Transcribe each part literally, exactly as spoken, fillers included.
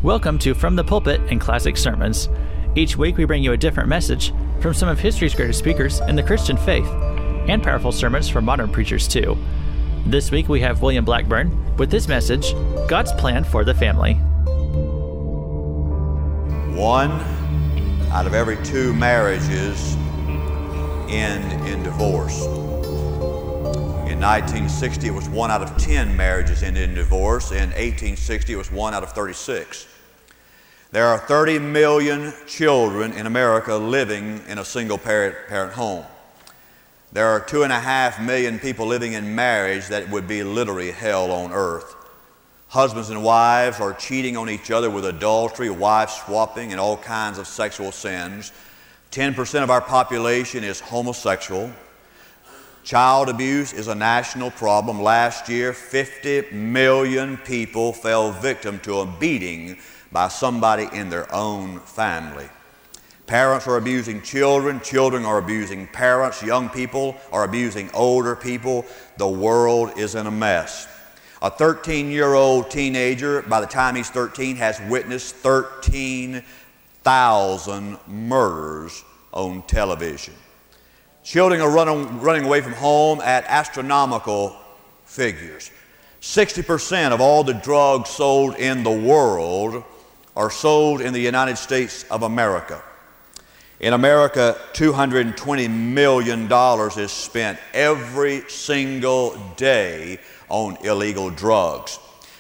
Welcome to From the Pulpit and Classic Sermons. Each week we bring you a different message from some of history's greatest speakers in the Christian faith, and powerful sermons from modern preachers too. This week we have William Blackburn with this message, God's Plan for the Family. One out of every two marriages end in divorce. In nineteen sixty, it was one out of ten marriages ended in divorce. In eighteen sixty, it was one out of thirty-six. There are thirty million children in America living in a single parent, parent home. There are two and a half million people living in marriage that would be literally hell on earth. Husbands and wives are cheating on each other with adultery, wife swapping, and all kinds of sexual sins. ten percent of our population is homosexual. Child abuse is a national problem. Last year, fifty million people fell victim to a beating by somebody in their own family. Parents are abusing children, children are abusing parents, young people are abusing older people. The world is in a mess. A thirteen-year-old teenager, by the time he's thirteen, has witnessed thirteen thousand murders on television. Children are running, running away from home at astronomical figures. sixty percent of all the drugs sold in the world are sold in the United States of America. In America, two hundred twenty million dollars is spent every single day on illegal drugs.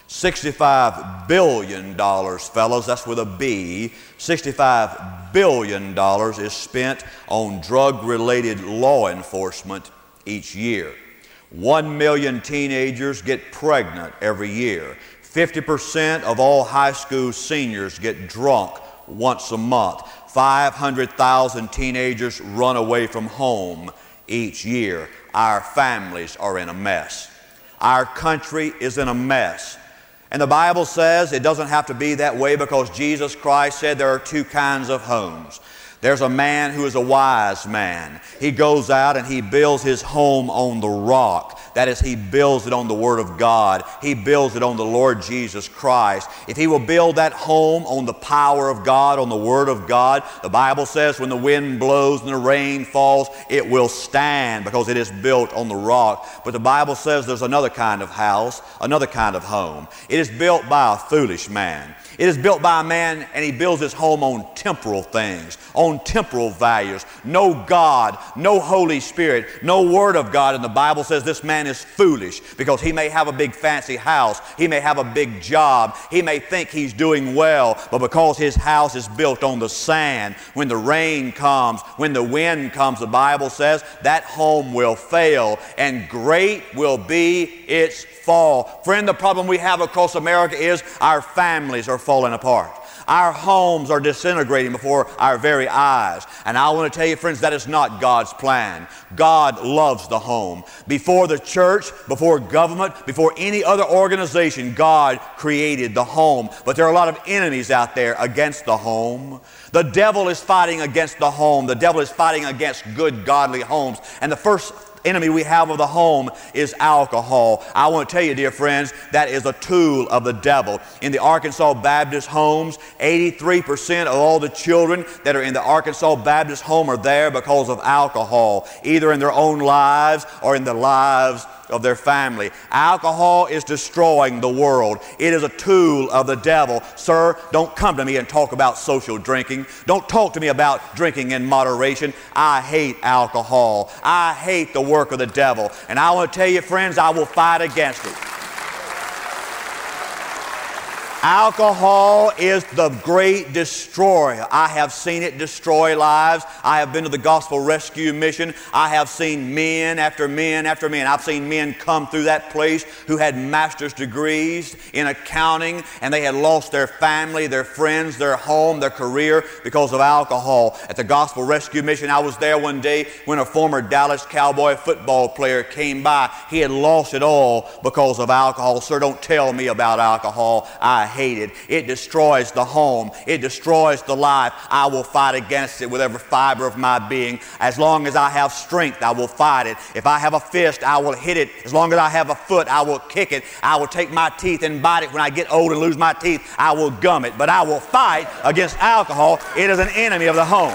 sixty-five billion dollars, fellas, that's with a B, sixty-five billion dollars is spent on drug-related law enforcement each year. One million teenagers get pregnant every year. fifty percent of all high school seniors get drunk once a month. five hundred thousand teenagers run away from home each year. Our families are in a mess. Our country is in a mess. And the Bible says it doesn't have to be that way because Jesus Christ said there are two kinds of homes. There's a man who is a wise man. He goes out and he builds his home on the rock. That is, he builds it on the Word of God. He builds it on the Lord Jesus Christ. If he will build that home on the power of God, on the Word of God, the Bible says when the wind blows and the rain falls, it will stand because it is built on the rock. But the Bible says there's another kind of house, another kind of home. It is built by a foolish man. It is built by a man, and he builds his home on temporal things, on temporal values. No God, no Holy Spirit, no Word of God. And the Bible says this man is foolish because he may have a big fancy house. He may have a big job. He may think he's doing well, but because his house is built on the sand, when the rain comes, when the wind comes, the Bible says that home will fail, and great will be its fall. Friend, the problem we have across America is our families are falling apart. Our homes are disintegrating before our very eyes. And I want to tell you, friends, that is not God's plan. God loves the home. Before the church, before government, before any other organization, God created the home. But there are a lot of enemies out there against the home. The devil is fighting against the home. The devil is fighting against good, godly homes. And the first enemy we have of the home is alcohol. I want to tell you, dear friends, that is a tool of the devil. In the Arkansas Baptist homes, eighty-three percent of all the children that are in the Arkansas Baptist home are there because of alcohol, either in their own lives or in the lives of their family. Alcohol is destroying the world. It is a tool of the devil. Sir, don't come to me and talk about social drinking. Don't talk to me about drinking in moderation. I hate alcohol. I hate the work of the devil. And I want to tell you, friends, I will fight against it. Alcohol is the great destroyer. I have seen it destroy lives. I have been to the Gospel Rescue Mission. I have seen men after men after men. I've seen men come through that place who had master's degrees in accounting, and they had lost their family, their friends, their home, their career because of alcohol. At the Gospel Rescue Mission, I was there one day when a former Dallas Cowboy football player came by. He had lost it all because of alcohol. Sir, don't tell me about alcohol. I hate it. It destroys the home. It destroys the life. I will fight against it with every fiber of my being. As long as I have strength, I will fight it. If I have a fist, I will hit it. As long as I have a foot, I will kick it. I will take my teeth and bite it. When I get old and lose my teeth, I will gum it. But I will fight against alcohol. It is an enemy of the home.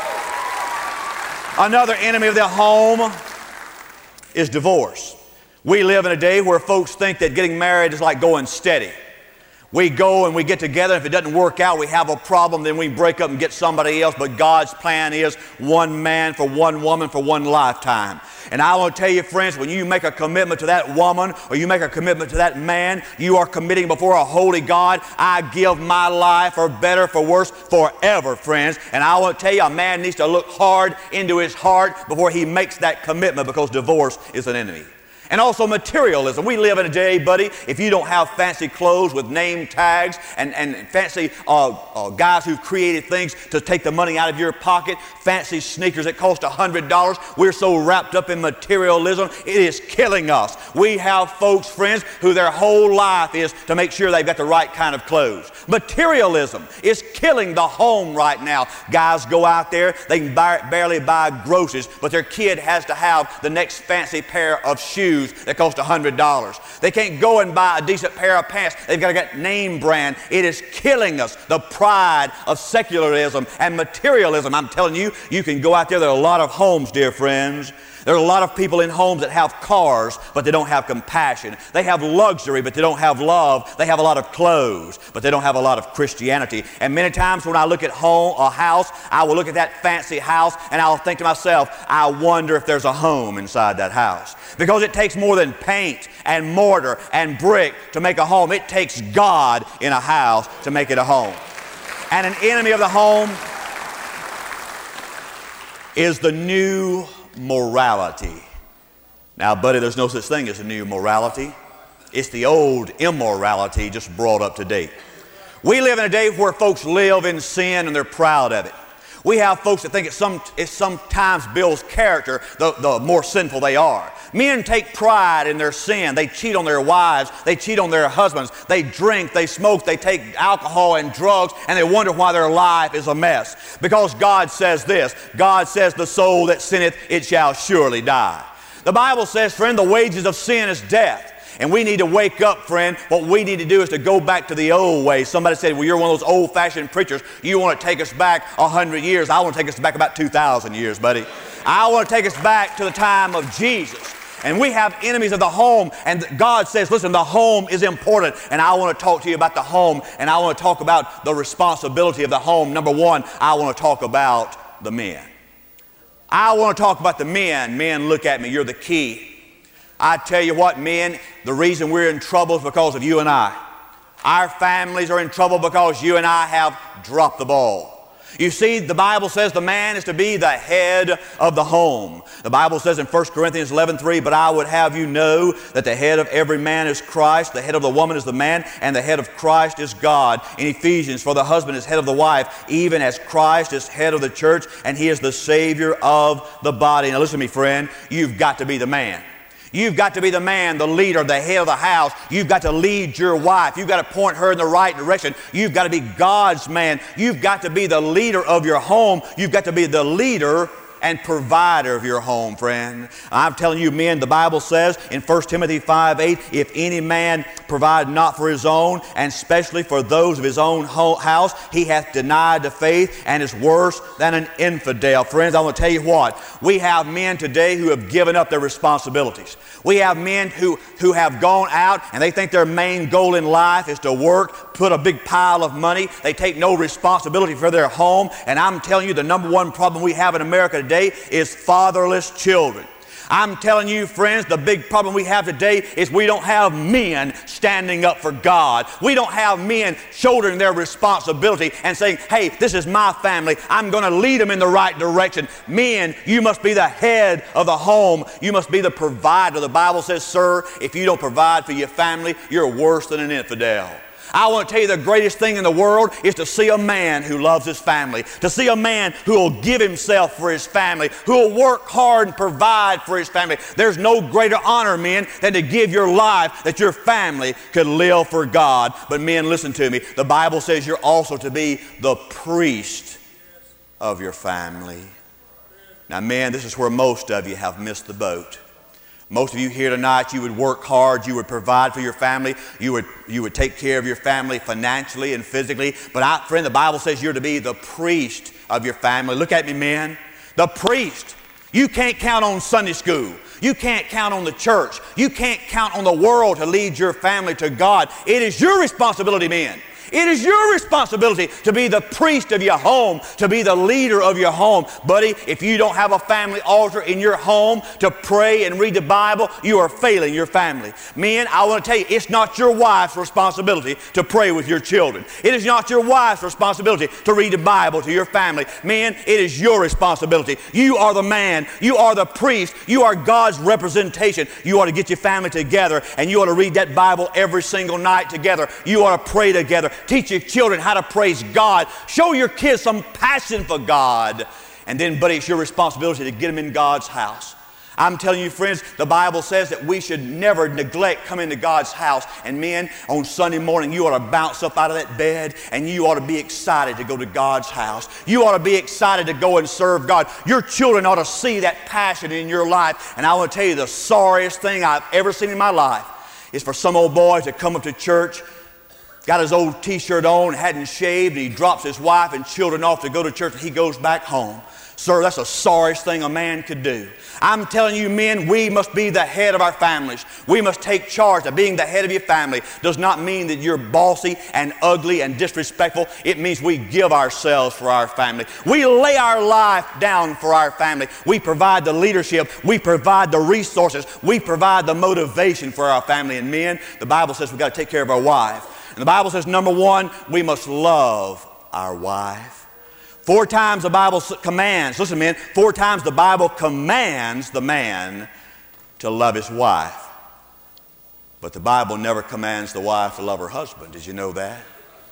Another enemy of the home is divorce. We live in a day where folks think that getting married is like going steady. We go and we get together, and if it doesn't work out, we have a problem, then we break up and get somebody else. But God's plan is one man for one woman for one lifetime. And I want to tell you, friends, when you make a commitment to that woman or you make a commitment to that man, you are committing before a holy God. I give my life, for better, for worse, forever, friends. And I want to tell you, a man needs to look hard into his heart before he makes that commitment, because divorce is an enemy. And also materialism. We live in a day, buddy, if you don't have fancy clothes with name tags and, and fancy uh, uh, guys who've created things to take the money out of your pocket, fancy sneakers that cost one hundred dollars, we're so wrapped up in materialism, it is killing us. We have folks, friends, who their whole life is to make sure they've got the right kind of clothes. Materialism is killing the home right now. Guys go out there, they can buy, barely buy groceries, but their kid has to have the next fancy pair of shoes that cost one hundred dollars. They can't go and buy a decent pair of pants. They've got to get name brand. It is killing us. The pride of secularism and materialism. I'm telling you, you can go out there. There are a lot of homes, dear friends. There are a lot of people in homes that have cars, but they don't have compassion. They have luxury, but they don't have love. They have a lot of clothes, but they don't have a lot of Christianity. And many times when I look at home, a house, I will look at that fancy house and I'll think to myself, I wonder if there's a home inside that house. Because it takes more than paint and mortar and brick to make a home. It takes God in a house to make it a home. And an enemy of the home is the new morality. Now, buddy, there's no such thing as a new morality. It's the old immorality just brought up to date. We live in a day where folks live in sin and they're proud of it. We have folks that think it, some, it sometimes builds character the, the more sinful they are. Men take pride in their sin. They cheat on their wives. They cheat on their husbands. They drink, they smoke, they take alcohol and drugs, and they wonder why their life is a mess. Because God says this. God says, the soul that sinneth, it shall surely die. The Bible says, friend, the wages of sin is death. And we need to wake up, friend. What we need to do is to go back to the old way. Somebody said, well, you're one of those old-fashioned preachers. You want to take us back a hundred years. I want to take us back about two thousand years, buddy. I want to take us back to the time of Jesus. And we have enemies of the home. And God says, listen, the home is important. And I want to talk to you about the home. And I want to talk about the responsibility of the home. Number one, I want to talk about the men. I want to talk about the men. Men, look at me. You're the key. I tell you what, men, the reason we're in trouble is because of you and I. Our families are in trouble because you and I have dropped the ball. You see, the Bible says the man is to be the head of the home. The Bible says in First Corinthians eleven three, but I would have you know that the head of every man is Christ, the head of the woman is the man, and the head of Christ is God. In Ephesians, for the husband is head of the wife, even as Christ is head of the church, and he is the Savior of the body. Now listen to me, friend, you've got to be the man. You've got to be the man, the leader, the head of the house. You've got to lead your wife. You've got to point her in the right direction. You've got to be God's man. You've got to be the leader of your home. You've got to be the leader and provider of your home, friend. I'm telling you, men, the Bible says in First Timothy five eight, if any man provide not for his own, and especially for those of his own house, he hath denied the faith and is worse than an infidel. Friends, I want to tell you what, we have men today who have given up their responsibilities. We have men who, who have gone out and they think their main goal in life is to work, put a big pile of money. They take no responsibility for their home. And I'm telling you, the number one problem we have in America today is fatherless children. I'm telling you, friends, the big problem we have today is we don't have men standing up for God. We don't have men shouldering their responsibility and saying, hey, this is my family. I'm going to lead them in the right direction. Men, you must be the head of the home. You must be the provider. The Bible says, sir, if you don't provide for your family, you're worse than an infidel. I want to tell you the greatest thing in the world is to see a man who loves his family, to see a man who will give himself for his family, who will work hard and provide for his family. There's no greater honor, men, than to give your life that your family could live for God. But men, listen to me. The Bible says you're also to be the priest of your family. Now, men, this is where most of you have missed the boat. Most of you here tonight, you would work hard, you would provide for your family, you would, you would take care of your family financially and physically. But I, friend, the Bible says you're to be the priest of your family. Look at me, men. The priest. You can't count on Sunday school. You can't count on the church. You can't count on the world to lead your family to God. It is your responsibility, men. It is your responsibility to be the priest of your home, to be the leader of your home. Buddy, if you don't have a family altar in your home to pray and read the Bible, you are failing your family. Men, I want to tell you, it's not your wife's responsibility to pray with your children. It is not your wife's responsibility to read the Bible to your family. Men, it is your responsibility. You are the man. You are the priest. You are God's representation. You ought to get your family together, and you ought to read that Bible every single night together. You ought to pray together. Teach your children how to praise God. Show your kids some passion for God. And then, buddy, it's your responsibility to get them in God's house. I'm telling you, friends, the Bible says that we should never neglect coming to God's house. And men, on Sunday morning, you ought to bounce up out of that bed and you ought to be excited to go to God's house. You ought to be excited to go and serve God. Your children ought to see that passion in your life. And I want to tell you, the sorriest thing I've ever seen in my life is for some old boy to come up to church, got his old t-shirt on, hadn't shaved, and he drops his wife and children off to go to church, and he goes back home. Sir, that's the sorriest thing a man could do. I'm telling you, men, we must be the head of our families. We must take charge. Of being the head of your family does not mean that you're bossy and ugly and disrespectful. It means we give ourselves for our family. We lay our life down for our family. We provide the leadership. We provide the resources. We provide the motivation for our family. And men, the Bible says we've got to take care of our wife. And the Bible says, number one, we must love our wife. Four times the Bible commands, listen, men, four times the Bible commands the man to love his wife. But the Bible never commands the wife to love her husband. Did you know that?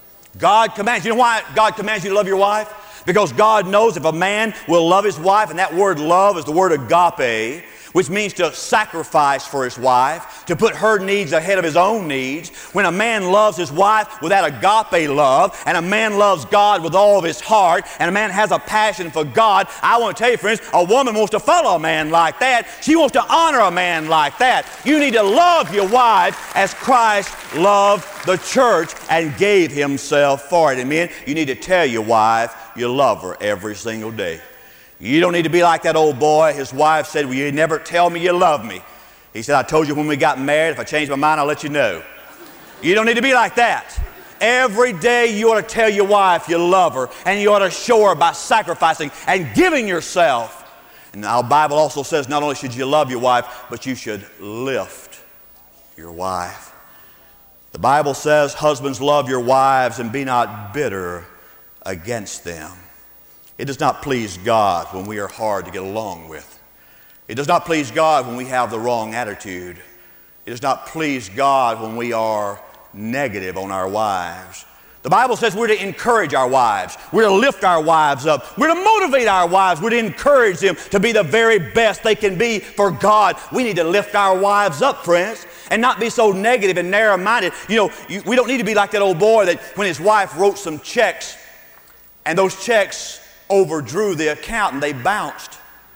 God commands. You know why God commands you to love your wife? Because God knows if a man will love his wife, and that word love is the word agape, which means to sacrifice for his wife, to put her needs ahead of his own needs. When a man loves his wife with that agape love, and a man loves God with all of his heart, and a man has a passion for God, I want to tell you, friends, a woman wants to follow a man like that. She wants to honor a man like that. You need to love your wife as Christ loved the church and gave himself for it. And men, you need to tell your wife you love her every single day. You don't need to be like that old boy. His wife said, "Will you never tell me you love me?" He said, "I told you when we got married. If I change my mind, I'll let you know." You don't need to be like that. Every day you ought to tell your wife you love her, and you ought to show her by sacrificing and giving yourself. And our Bible also says not only should you love your wife, but you should lift your wife. The Bible says, "Husbands, love your wives and be not bitter against them." It does not please God when we are hard to get along with. It does not please God when we have the wrong attitude. It does not please God when we are negative on our wives. The Bible says we're to encourage our wives. We're to lift our wives up. We're to motivate our wives. We're to encourage them to be the very best they can be for God. We need to lift our wives up, friends, and not be so negative and narrow-minded. You know, you, we don't need to be like that old boy that when his wife wrote some checks, and those checks overdrew the account and they bounced.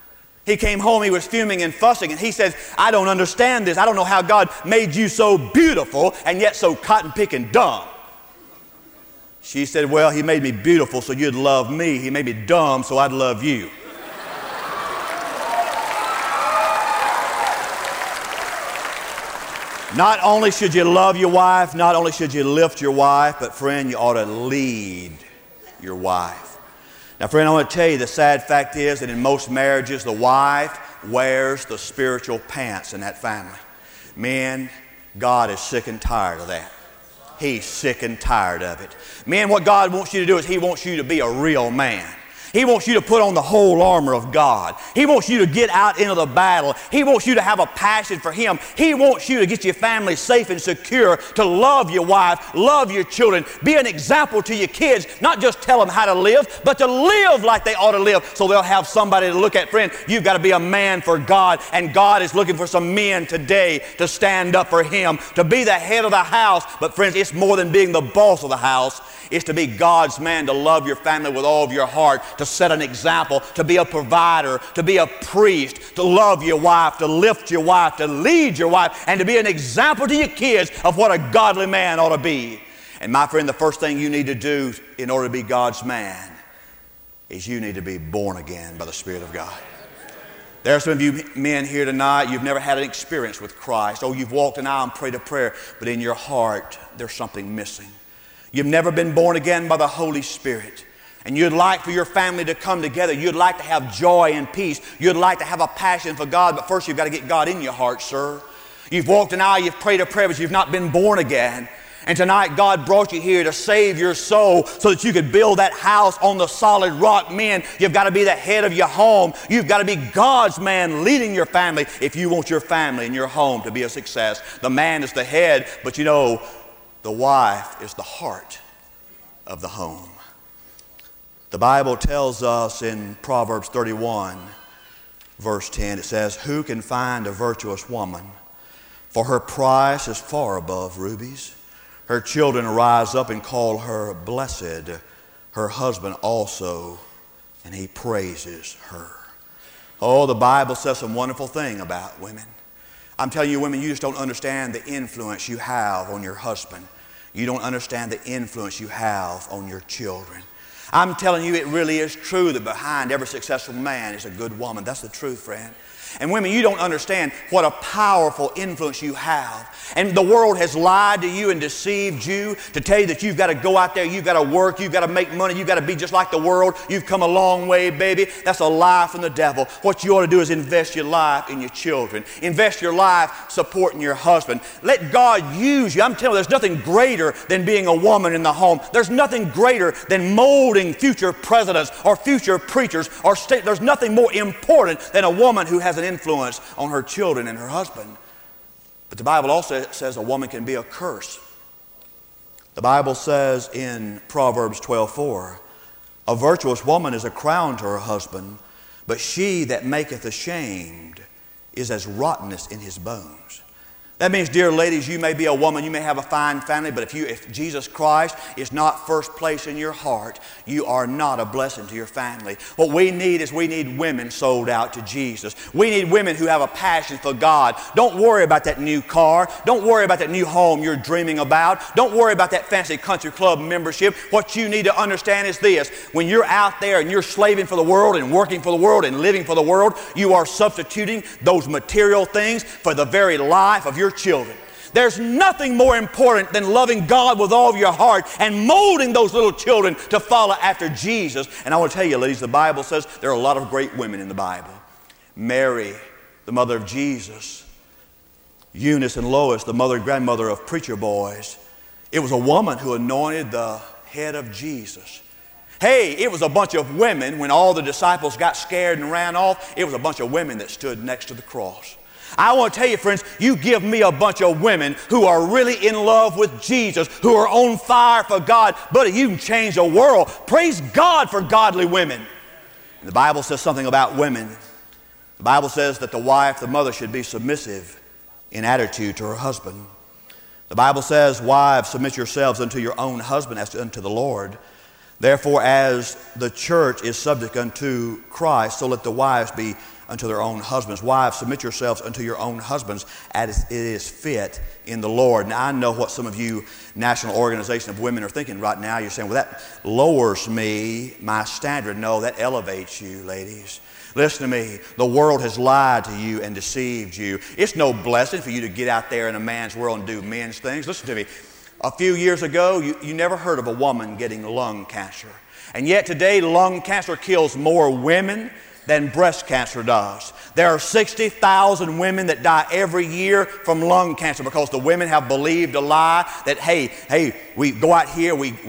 He came home, he was fuming and fussing, and he says, "I don't understand this. I don't know how God made you so beautiful and yet so cotton-picking dumb." She said, "Well, he made me beautiful so you'd love me. He made me dumb so I'd love you." Not only should you love your wife, not only should you lift your wife, but friend, you ought to lead your wife. Now, friend, I want to tell you the sad fact is that in most marriages, the wife wears the spiritual pants in that family. Men, God is sick and tired of that. He's sick and tired of it. Men, what God wants you to do is He wants you to be a real man. He wants you to put on the whole armor of God. He wants you to get out into the battle. He wants you to have a passion for Him. He wants you to get your family safe and secure, to love your wife, love your children, be an example to your kids, not just tell them how to live, but to live like they ought to live so they'll have somebody to look at. Friend, you've got to be a man for God, and God is looking for some men today to stand up for Him, to be the head of the house. But friends, it's more than being the boss of the house. It's to be God's man, to love your family with all of your heart, to set an example, to be a provider, to be a priest, to love your wife, to lift your wife, to lead your wife, and to be an example to your kids of what a godly man ought to be. And my friend, the first thing you need to do in order to be God's man is you need to be born again by the Spirit of God. There are some of you men here tonight, you've never had an experience with Christ. Oh, you've walked an aisle and prayed a prayer, but in your heart, there's something missing. You've never been born again by the Holy Spirit. And you'd like for your family to come together. You'd like to have joy and peace. You'd like to have a passion for God, but first you've got to get God in your heart, sir. You've walked an aisle, you've prayed a prayer, but you've not been born again. And tonight God brought you here to save your soul so that you could build that house on the solid rock. Men, you've got to be the head of your home. You've got to be God's man leading your family if you want your family and your home to be a success. The man is the head, but you know, the wife is the heart of the home. The Bible tells us in Proverbs thirty-one, verse ten, it says, "Who can find a virtuous woman? For her price is far above rubies. Her children rise up and call her blessed, her husband also, and he praises her." Oh, the Bible says some wonderful thing about women. I'm telling you, women, you just don't understand the influence you have on your husband. You don't understand the influence you have on your children. I'm telling you, it really is true that behind every successful man is a good woman. That's the truth, friend. And women, you don't understand what a powerful influence you have. And the world has lied to you and deceived you to tell you that you've got to go out there, you've got to work, you've got to make money, you've got to be just like the world. You've come a long way, baby. That's a lie from the devil. What you ought to do is invest your life in your children. Invest your life supporting your husband. Let God use you. I'm telling you, there's nothing greater than being a woman in the home. There's nothing greater than molding future presidents or future preachers or state. There's nothing more important than a woman who has an influence on her children and her husband. But the Bible also says a woman can be a curse. The Bible says in Proverbs twelve four, "A virtuous woman is a crown to her husband, but she that maketh ashamed is as rottenness in his bones." That means, dear ladies, you may be a woman, you may have a fine family, but if you, if Jesus Christ is not first place in your heart, you are not a blessing to your family. What we need is we need women sold out to Jesus. We need women who have a passion for God. Don't worry about that new car. Don't worry about that new home you're dreaming about. Don't worry about that fancy country club membership. What you need to understand is this: when you're out there and you're slaving for the world and working for the world and living for the world, you are substituting those material things for the very life of your children. There's nothing more important than loving God with all of your heart and molding those little children to follow after Jesus. And I want to tell you, ladies, the Bible says there are a lot of great women in the Bible. Mary, the mother of Jesus. Eunice and Lois, the mother and grandmother of preacher boys. It was a woman who anointed the head of Jesus. Hey, it was a bunch of women when all the disciples got scared and ran off. It was a bunch of women that stood next to the cross. I want to tell you, friends, you give me a bunch of women who are really in love with Jesus, who are on fire for God. Buddy, you can change the world. Praise God for godly women. And the Bible says something about women. The Bible says that the wife, the mother, should be submissive in attitude to her husband. The Bible says, "Wives, submit yourselves unto your own husband as unto the Lord. Therefore, as the church is subject unto Christ, so let the wives be unto their own husbands. Wives, submit yourselves unto your own husbands as it is fit in the Lord." Now, I know what some of you National Organization of Women are thinking right now. You're saying, well, that lowers me, my standard. No, that elevates you, ladies. Listen to me. The world has lied to you and deceived you. It's no blessing for you to get out there in a man's world and do men's things. Listen to me. A few years ago, you, you never heard of a woman getting lung cancer. And yet today, lung cancer kills more women than breast cancer does. There are sixty thousand women that die every year from lung cancer because the women have believed a lie that, hey, hey, we go out here, we, we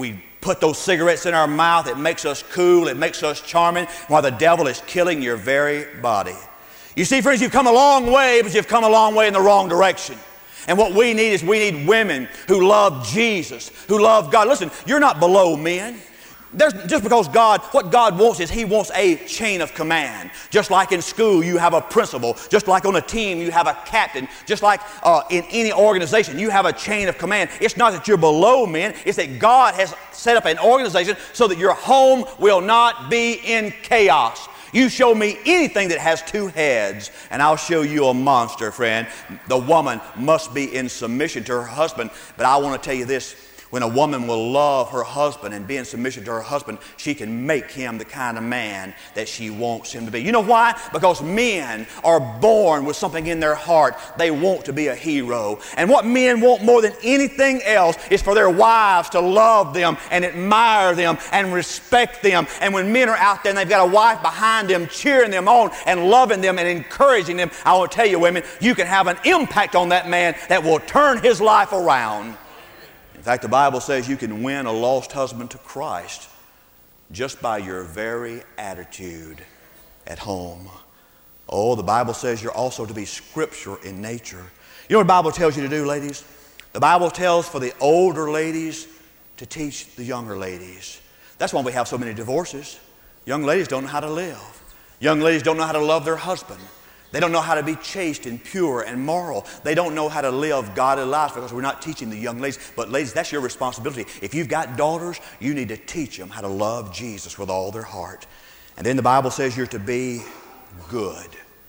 put those cigarettes in our mouth. It makes us cool. It makes us charming, while the devil is killing your very body. You see, friends, you've come a long way, but you've come a long way in the wrong direction. And what we need is we need women who love Jesus, who love God. Listen, you're not below men. There's, just because God, what God wants is He wants a chain of command. Just like in school you have a principal, just like on a team you have a captain, just like uh, in any organization you have a chain of command. It's not that you're below men, it's that God has set up an organization so that your home will not be in chaos. You show me anything that has two heads, and I'll show you a monster, friend. The woman must be in submission to her husband, but I want to tell you this. When a woman will love her husband and be in submission to her husband, she can make him the kind of man that she wants him to be. You know why? Because men are born with something in their heart. They want to be a hero. And what men want more than anything else is for their wives to love them and admire them and respect them. And when men are out there and they've got a wife behind them cheering them on and loving them and encouraging them, I want to tell you, women, you can have an impact on that man that will turn his life around. In fact, the Bible says you can win a lost husband to Christ just by your very attitude at home. Oh, the Bible says you're also to be scriptural in nature. You know what the Bible tells you to do, ladies? The Bible tells for the older ladies to teach the younger ladies. That's why we have so many divorces. Young ladies don't know how to live. Young ladies don't know how to love their husband. They don't know how to be chaste and pure and moral. They don't know how to live godly lives because we're not teaching the young ladies. But ladies, that's your responsibility. If you've got daughters, you need to teach them how to love Jesus with all their heart. And then the Bible says you're to be good.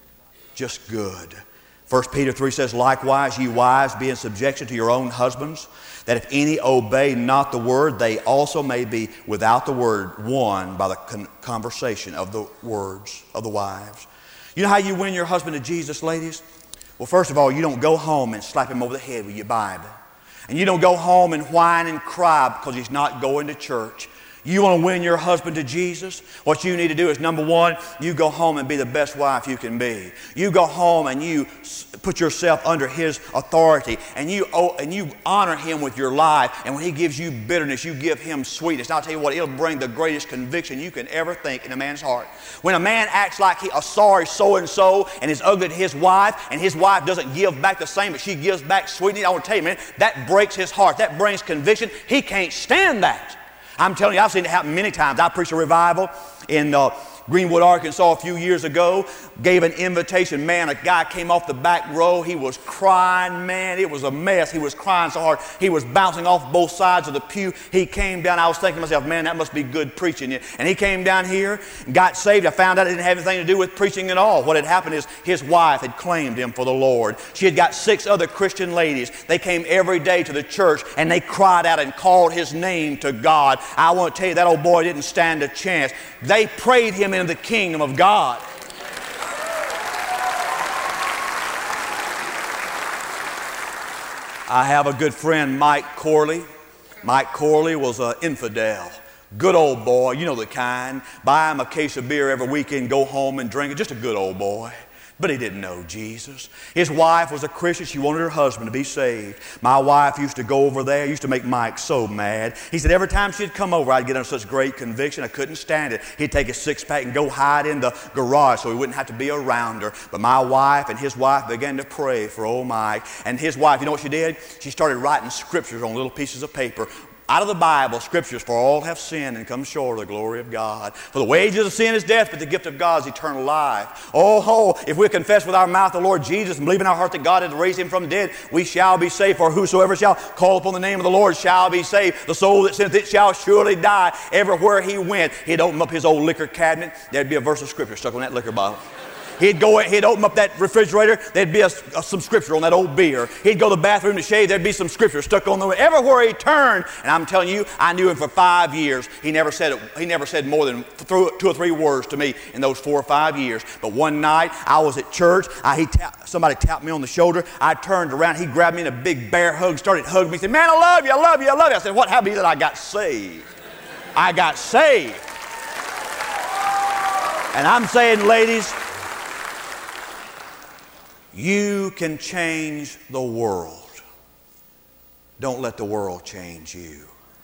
Just good. First Peter three says, likewise, ye wives, be in subjection to your own husbands, that if any obey not the word, they also may be without the word won by the con- conversation of the words of the wives. You know how you win your husband to Jesus, ladies? Well, first of all, you don't go home and slap him over the head with your Bible. And you don't go home and whine and cry because he's not going to church. You want to win your husband to Jesus? What you need to do is, number one, you go home and be the best wife you can be. You go home and you put yourself under his authority, and you and you honor him with your life. And when he gives you bitterness, you give him sweetness. And I'll tell you what, it'll bring the greatest conviction you can ever think in a man's heart. When a man acts like he a sorry so-and-so and is ugly to his wife, and his wife doesn't give back the same, but she gives back sweetness, I want to tell you, man, that breaks his heart. That brings conviction. He can't stand that. I'm telling you, I've seen it happen many times. I preached a revival in uh, Greenwood, Arkansas a few years ago. Gave an invitation. Man, a guy came off the back row. He was crying, man. It was a mess. He was crying so hard. He was bouncing off both sides of the pew. He came down. I was thinking to myself, man, that must be good preaching. And he came down here and got saved. I found out it didn't have anything to do with preaching at all. What had happened is his wife had claimed him for the Lord. She had got six other Christian ladies. They came every day to the church, and they cried out and called his name to God. I want to tell you, that old boy didn't stand a chance. They prayed him into the kingdom of God. I have a good friend, Mike Corley. Mike Corley was an infidel. Good old boy, you know the kind. Buy him a case of beer every weekend, go home and drink it. Just a good old boy. But he didn't know Jesus. His wife was a Christian. She wanted her husband to be saved. My wife used to go over there, used to make Mike so mad. He said every time she'd come over, I'd get under such great conviction, I couldn't stand it. He'd take his six-pack and go hide in the garage so he wouldn't have to be around her. But my wife and his wife began to pray for old Mike. And his wife, you know what she did? She started writing scriptures on little pieces of paper. Out of the Bible, scriptures, for all have sinned and come short of the glory of God. For the wages of sin is death, but the gift of God is eternal life. Oh, ho, if we confess with our mouth the Lord Jesus and believe in our heart that God has raised him from the dead, we shall be saved. For whosoever shall call upon the name of the Lord shall be saved. The soul that sinneth, it shall surely die. Everywhere he went, he'd open up his old liquor cabinet. There'd be a verse of scripture stuck on that liquor bottle. He'd go, he'd open up that refrigerator, there'd be a, a, some scripture on that old beer. He'd go to the bathroom to shave, there'd be some scripture stuck on the way. Everywhere he turned, and I'm telling you, I knew him for five years. He never said it, he never said more than th- two or three words to me in those four or five years. But one night, I was at church, I, he tap, somebody tapped me on the shoulder, I turned around, he grabbed me in a big bear hug, started hugging me, he said, man, I love you, I love you, I love you. I said, what happened? He said, I got saved. I got saved. And I'm saying, ladies, you can change the world. Don't let the world change you.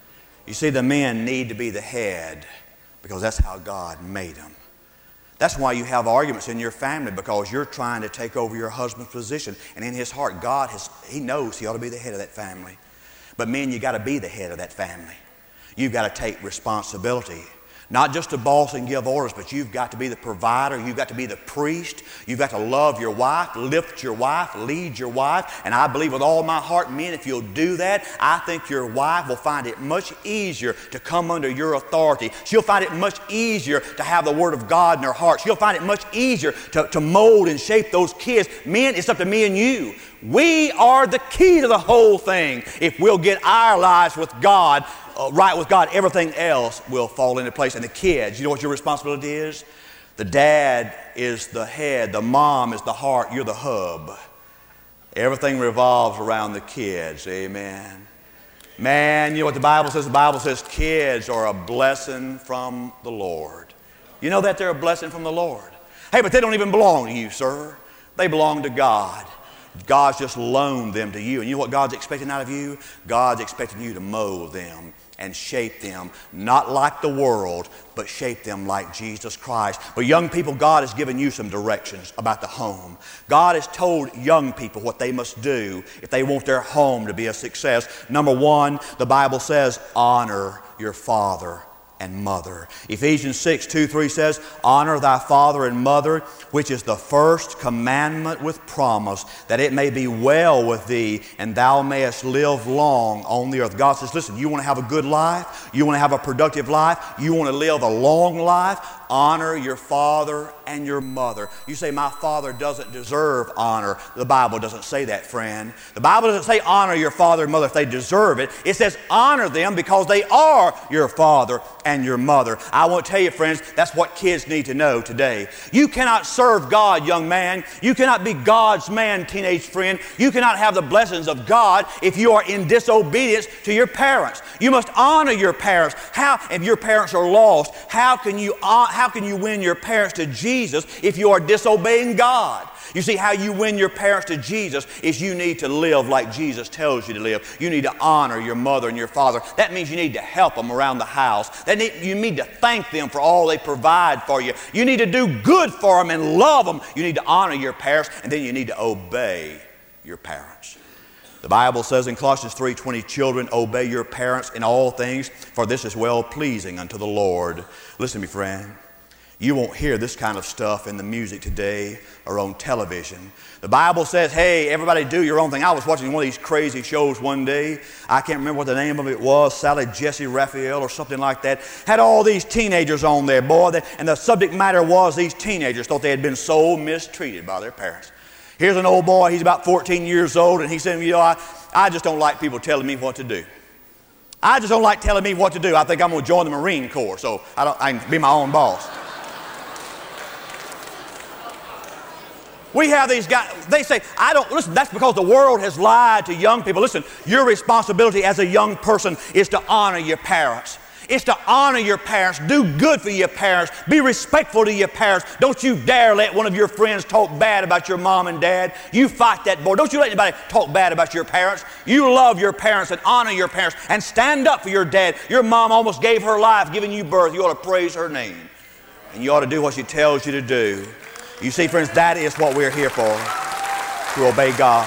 You see, the men need to be the head because that's how God made them. That's why you have arguments in your family, because you're trying to take over your husband's position. And in his heart, God has, he knows he ought to be the head of that family. But men, you got to be the head of that family. You've got to take responsibility. Not just to boss and give orders, but you've got to be the provider. You've got to be the priest. You've got to love your wife, lift your wife, lead your wife. And I believe with all my heart, men, if you'll do that, I think your wife will find it much easier to come under your authority. She'll find it much easier to have the Word of God in her heart. She'll find it much easier to, to mold and shape those kids. Men, it's up to me and you. We are the key to the whole thing. If we'll get our lives with God, uh, right with God, everything else will fall into place. And the kids, you know what your responsibility is? The dad is the head. The mom is the heart. You're the hub. Everything revolves around the kids. Amen. Man, you know what the Bible says? The Bible says kids are a blessing from the Lord. You know that they're a blessing from the Lord? Hey, but they don't even belong to you, sir. They belong to God. God's just loaned them to you. And you know what God's expecting out of you? God's expecting you to mold them and shape them, not like the world, but shape them like Jesus Christ. But young people, God has given you some directions about the home. God has told young people what they must do if they want their home to be a success. Number one, the Bible says, honor your father and mother. Ephesians six, two, three says, honor thy father and mother, which is the first commandment with promise, that it may be well with thee, and thou mayest live long on the earth. God says, listen, you want to have a good life? You want to have a productive life? You want to live a long life? Honor your father and your mother. You say, my father doesn't deserve honor. The Bible doesn't say that, friend. The Bible doesn't say honor your father and mother if they deserve it. It says honor them because they are your father and your mother. I want to tell you, friends, that's what kids need to know today. You cannot serve God, young man. You cannot be God's man, teenage friend. You cannot have the blessings of God if you are in disobedience to your parents. You must honor your parents. How, if your parents are lost, how can you honor How can you win your parents to Jesus if you are disobeying God? You see, how you win your parents to Jesus is you need to live like Jesus tells you to live. You need to honor your mother and your father. That means you need to help them around the house. That need, you need to thank them for all they provide for you. You need to do good for them and love them. You need to honor your parents, and then you need to obey your parents. The Bible says in Colossians three twenty, children, obey your parents in all things, for this is well-pleasing unto the Lord. Listen to me, friend. You won't hear this kind of stuff in the music today or on television. The Bible says, hey, everybody do your own thing. I was watching one of these crazy shows one day. I can't remember what the name of it was, Sally Jesse Raphael or something like that. Had all these teenagers on there, boy. And the subject matter was these teenagers thought they had been so mistreated by their parents. Here's an old boy, he's about fourteen years old, and he said, you know, I, I just don't like people telling me what to do. I just don't like telling me what to do. I think I'm going to join the Marine Corps, so I, don't, I can be my own boss. We have these guys, they say, I don't, listen, that's because the world has lied to young people. Listen, your responsibility as a young person is to honor your parents. It's to honor your parents. Do good for your parents. Be respectful to your parents. Don't you dare let one of your friends talk bad about your mom and dad. You fight that boy. Don't you let anybody talk bad about your parents. You love your parents and honor your parents and stand up for your dad. Your mom almost gave her life giving you birth. You ought to praise her name. And you ought to do what she tells you to do. You see, friends, that is what we're here for, to obey God.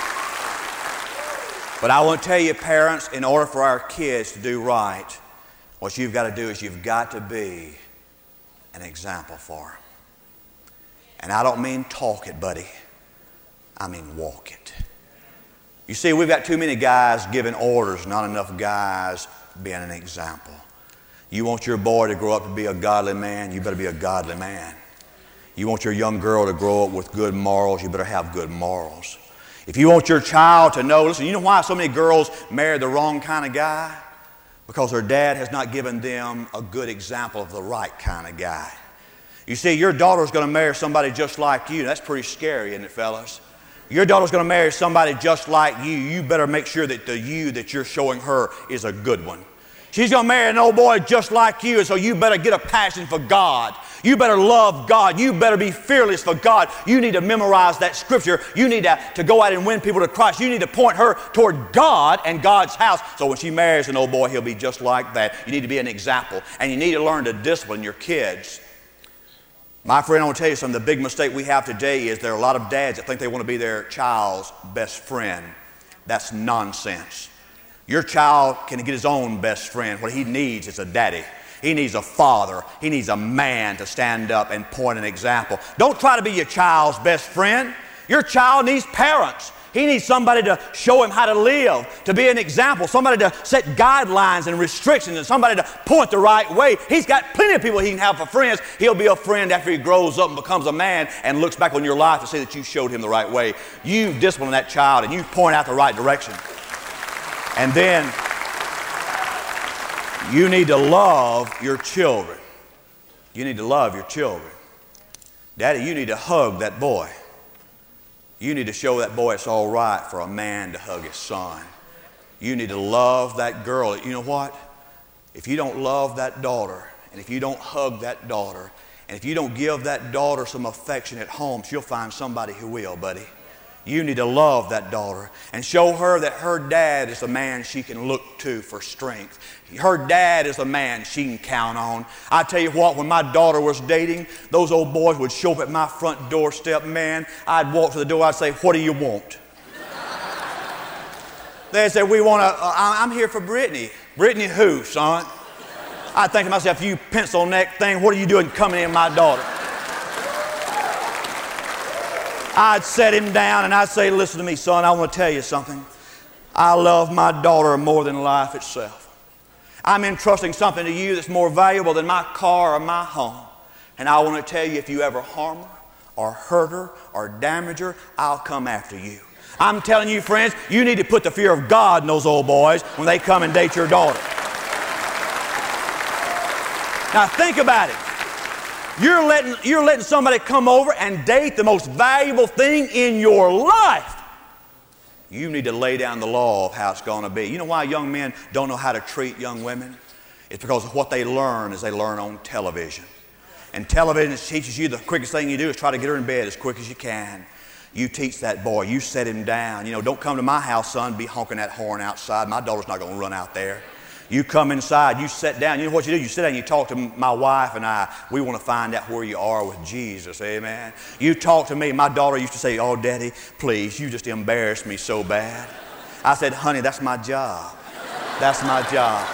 But I want to tell you, parents, in order for our kids to do right, what you've got to do is you've got to be an example for them. And I don't mean talk it, buddy. I mean walk it. You see, we've got too many guys giving orders, not enough guys being an example. You want your boy to grow up to be a godly man, you better be a godly man. You want your young girl to grow up with good morals, you better have good morals. If you want your child to know, listen, you know why so many girls marry the wrong kind of guy? Because their dad has not given them a good example of the right kind of guy. You see, your daughter's going to marry somebody just like you. That's pretty scary, isn't it, fellas? Your daughter's going to marry somebody just like you. You better make sure that the you that you're showing her is a good one. She's going to marry an old boy just like you, and so you better get a passion for God. You better love God. You better be fearless for God. You need to memorize that scripture. You need to, to go out and win people to Christ. You need to point her toward God and God's house. So when she marries an old boy, he'll be just like that. You need to be an example. And you need to learn to discipline your kids. My friend, I want to tell you something. The big mistake we have today is there are a lot of dads that think they want to be their child's best friend. That's nonsense. Your child can get his own best friend. What he needs is a daddy. He needs a father. He needs a man to stand up and point an example. Don't try to be your child's best friend. Your child needs parents. He needs somebody to show him how to live, to be an example, somebody to set guidelines and restrictions, and somebody to point the right way. He's got plenty of people he can have for friends. He'll be a friend after he grows up and becomes a man and looks back on your life to see that you showed him the right way. You discipline that child and you point out the right direction. And then you need to love your children. You need to love your children. Daddy, you need to hug that boy. You need to show that boy it's all right for a man to hug his son. You need to love that girl. You know what? If you don't love that daughter, and if you don't hug that daughter, and if you don't give that daughter some affection at home, she'll find somebody who will, buddy. You need to love that daughter and show her that her dad is a man she can look to for strength. Her dad is a man she can count on. I tell you what, when my daughter was dating, those old boys would show up at my front doorstep, man. I'd walk to the door, I'd say, what do you want? They'd say, we want to, uh, I'm here for Brittany. Brittany who, son? I'd think to myself, you pencil neck thing, what are you doing coming in my daughter? I'd set him down and I'd say, listen to me, son, I want to tell you something. I love my daughter more than life itself. I'm entrusting something to you that's more valuable than my car or my home. And I want to tell you, if you ever harm her or hurt her or damage her, I'll come after you. I'm telling you, friends, you need to put the fear of God in those old boys when they come and date your daughter. Now think about it. You're letting, you're letting somebody come over and date the most valuable thing in your life. You need to lay down the law of how it's going to be. You know why young men don't know how to treat young women? It's because of what they learn is they learn on television. And television teaches you the quickest thing you do is try to get her in bed as quick as you can. You teach that boy. You set him down. You know, don't come to my house, son, be honking that horn outside. My daughter's not going to run out there. You come inside, you sit down. You know what you do? You sit down and you talk to my wife and I. We want to find out where you are with Jesus, amen? You talk to me. My daughter used to say, oh, Daddy, please, you just embarrassed me so bad. I said, honey, that's my job. That's my job.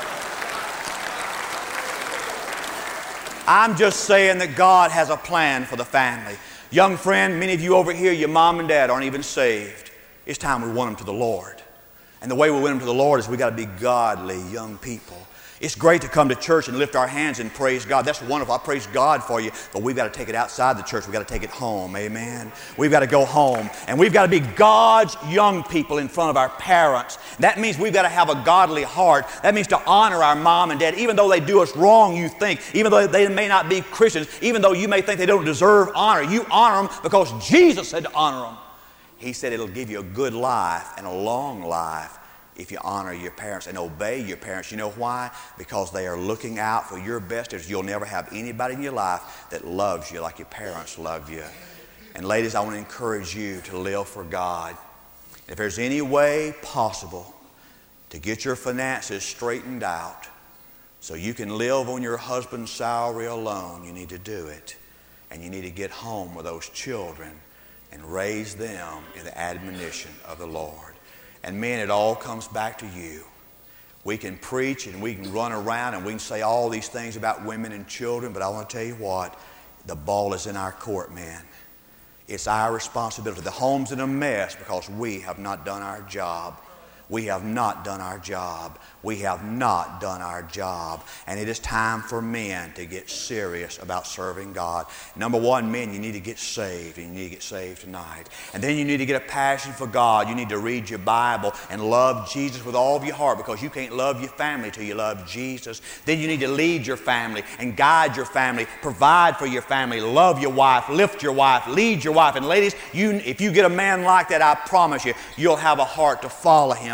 I'm just saying that God has a plan for the family. Young friend, many of you over here, your mom and dad aren't even saved. It's time we won them to the Lord. And the way we win them to the Lord is we got to be godly young people. It's great to come to church and lift our hands and praise God. That's wonderful. I praise God for you. But we've got to take it outside the church. We've got to take it home. Amen. We've got to go home. And we've got to be God's young people in front of our parents. That means we've got to have a godly heart. That means to honor our mom and dad. Even though they do us wrong, you think. Even though they may not be Christians. Even though you may think they don't deserve honor. You honor them because Jesus said to honor them. He said it'll give you a good life and a long life if you honor your parents and obey your parents. You know why? Because they are looking out for your best interests. You'll never have anybody in your life that loves you like your parents love you. And ladies, I want to encourage you to live for God. If there's any way possible to get your finances straightened out so you can live on your husband's salary alone, you need to do it. And you need to get home with those children and raise them in the admonition of the Lord. And men, it all comes back to you. We can preach and we can run around and we can say all these things about women and children, but I want to tell you what, the ball is in our court, man. It's our responsibility. The home's in a mess because we have not done our job. We have not done our job. We have not done our job. And it is time for men to get serious about serving God. Number one, men, you need to get saved. And you need to get saved tonight. And then you need to get a passion for God. You need to read your Bible and love Jesus with all of your heart, because you can't love your family till you love Jesus. Then you need to lead your family and guide your family, provide for your family, love your wife, lift your wife, lead your wife. And ladies, you, if you get a man like that, I promise you, you'll have a heart to follow him.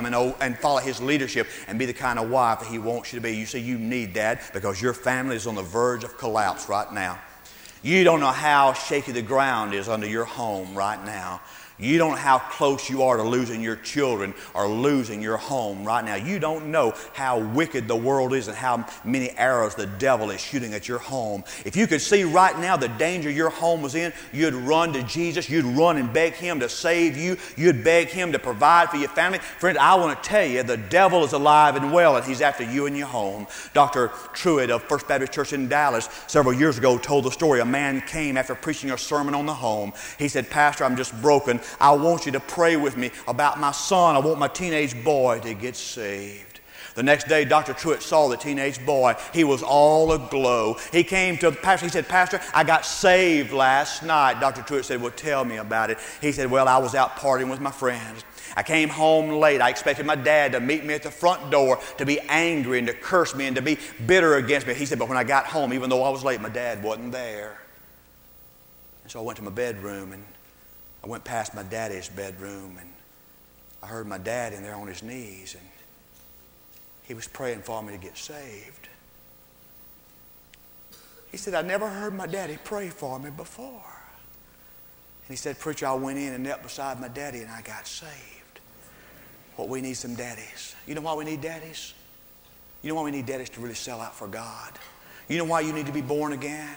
him and, and follow his leadership and be the kind of wife that he wants you to be. You see, you need that because your family is on the verge of collapse right now. You don't know how shaky the ground is under your home right now. You don't know how close you are to losing your children or losing your home right now. You don't know how wicked the world is and how many arrows the devil is shooting at your home. If you could see right now the danger your home was in, you'd run to Jesus. You'd run and beg him to save you. You'd beg him to provide for your family. Friend, I want to tell you, the devil is alive and well, and he's after you and your home. Doctor Truitt of First Baptist Church in Dallas several years ago told the story. A man came after preaching a sermon on the home. He said, "Pastor, I'm just broken. I want you to pray with me about my son. I want my teenage boy to get saved." The next day, Doctor Truitt saw the teenage boy. He was all aglow. He came to the pastor. He said, "Pastor, I got saved last night." Doctor Truitt said, "Well, tell me about it." He said, "Well, I was out partying with my friends. I came home late. I expected my dad to meet me at the front door, to be angry and to curse me and to be bitter against me." He said, "But when I got home, even though I was late, my dad wasn't there. And so I went to my bedroom and I went past my daddy's bedroom and I heard my dad in there on his knees and he was praying for me to get saved." He said, "I never heard my daddy pray for me before." And he said, "Preacher, I went in and knelt beside my daddy and I got saved." What we need some daddies. You know why we need daddies? You know why we need daddies to really sell out for God? You know why you need to be born again?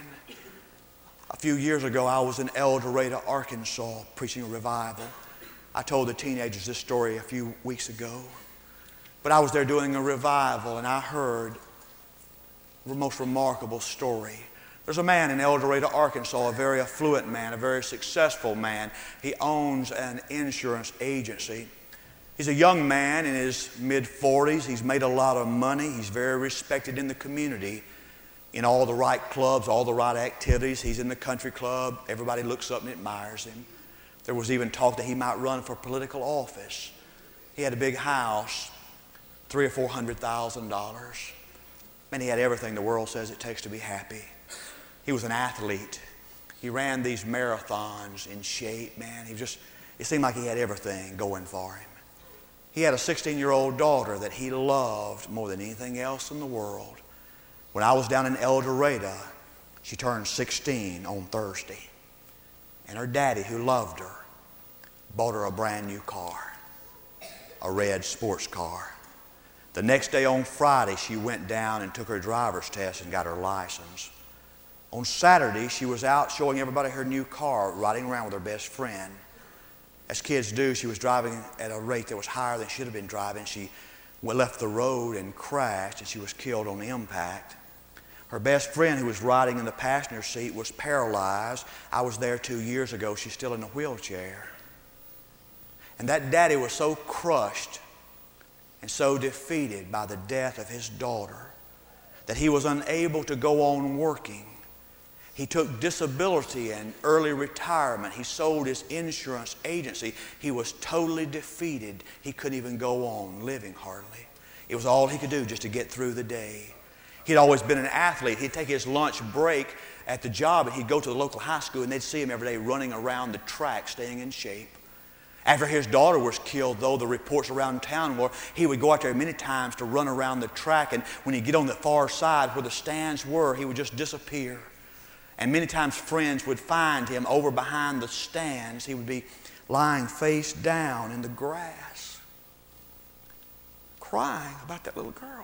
A few years ago, I was in El Dorado, Arkansas, preaching a revival. I told the teenagers this story a few weeks ago. But I was there doing a revival, and I heard the most remarkable story. There's a man in El Dorado, Arkansas, a very affluent man, a very successful man. He owns an insurance agency. He's a young man in his mid forties. He's made a lot of money. He's very respected in the community. In all the right clubs, all the right activities. He's in the country club. Everybody looks up and admires him. There was even talk that he might run for political office. He had a big house, three or four hundred thousand dollars. And he had everything the world says it takes to be happy. He was an athlete. He ran these marathons in shape, man. He just, it seemed like he had everything going for him. He had a sixteen-year-old daughter that he loved more than anything else in the world. When I was down in El Dorado, she turned sixteen on Thursday. And her daddy, who loved her, bought her a brand new car, a red sports car. The next day on Friday, she went down and took her driver's test and got her license. On Saturday, she was out showing everybody her new car, riding around with her best friend. As kids do, she was driving at a rate that was higher than she should have been driving. She left the road and crashed, and she was killed on the impact. Her best friend, who was riding in the passenger seat, was paralyzed. I was there two years ago. She's still in a wheelchair. And that daddy was so crushed and so defeated by the death of his daughter that he was unable to go on working. He took disability and early retirement. He sold his insurance agency. He was totally defeated. He couldn't even go on living hardly. It was all he could do just to get through the day. He'd always been an athlete. He'd take his lunch break at the job and he'd go to the local high school and they'd see him every day running around the track, staying in shape. After his daughter was killed, though, the reports around town were he would go out there many times to run around the track, and when he'd get on the far side where the stands were, he would just disappear. And many times friends would find him over behind the stands. He would be lying face down in the grass, crying about that little girl.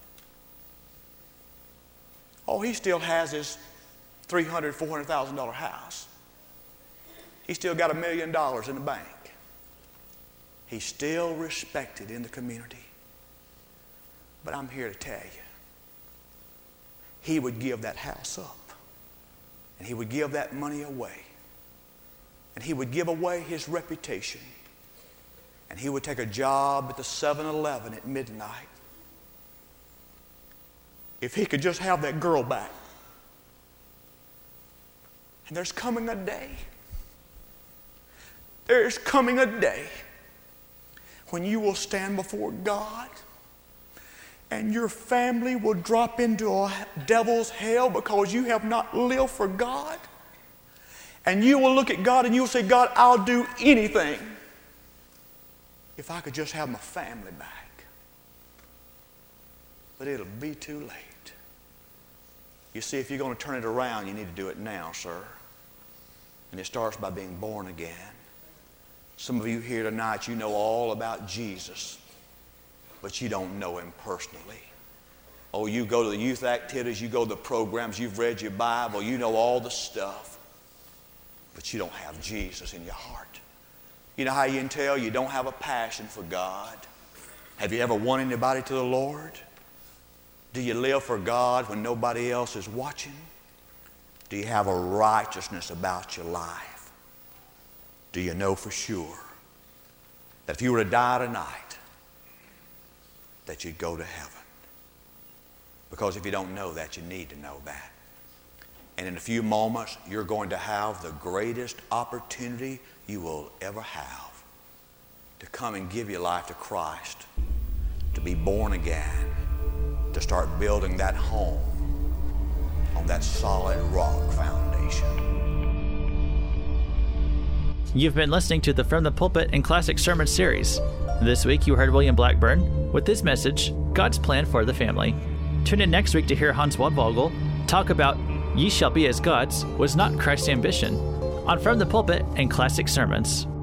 Oh, he still has his three hundred thousand dollars, four hundred thousand dollars house. He's still got a million dollars in the bank. He's still respected in the community. But I'm here to tell you, he would give that house up. And he would give that money away. And he would give away his reputation. And he would take a job at the seven eleven at midnight. If he could just have that girl back. And there's coming a day. There's coming a day when you will stand before God and your family will drop into a devil's hell because you have not lived for God. And you will look at God and you will say, God, I'll do anything if I could just have my family back. But it'll be too late. You see, if you're going to turn it around, you need to do it now, sir. And it starts by being born again. Some of you here tonight, you know all about Jesus, but you don't know him personally. Oh, you go to the youth activities, you go to the programs, you've read your Bible, you know all the stuff, but you don't have Jesus in your heart. You know how you can tell you don't have a passion for God? Have you ever won anybody to the Lord? Do you live for God when nobody else is watching? Do you have a righteousness about your life? Do you know for sure that if you were to die tonight, that you'd go to heaven? Because if you don't know that, you need to know that. And in a few moments, you're going to have the greatest opportunity you will ever have to come and give your life to Christ, to be born again, to start building that home on that solid rock foundation. You've been listening to the From the Pulpit and Classic Sermon series. This week you heard William Blackburn with this message, God's Plan for the Family. Tune in next week to hear Hans Waldvogel talk about Ye Shall Be as Gods Was Not Christ's Ambition on From the Pulpit and Classic Sermons.